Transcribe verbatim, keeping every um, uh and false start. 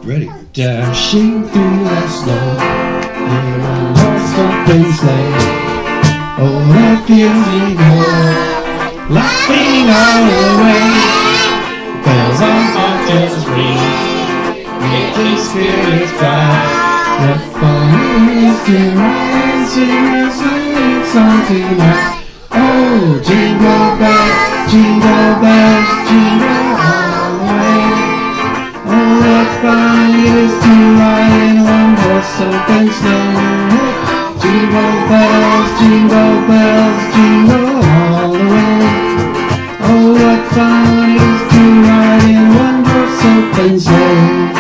Ready. Dashing through the snow in a horse open sleigh. Oh, that feels me good, laughing all the way. Bells on boxes ring, making spirits bright. What fun it is to ride and sing a sleighing song tonight. Oh, jingle bells, jingle bells, jingle all the way. Oh, what fun it is to ride in one horse open sleigh. Jingle bells, jingle bells, jingle all the way. Oh, what fun it is to ride in one horse open sleigh.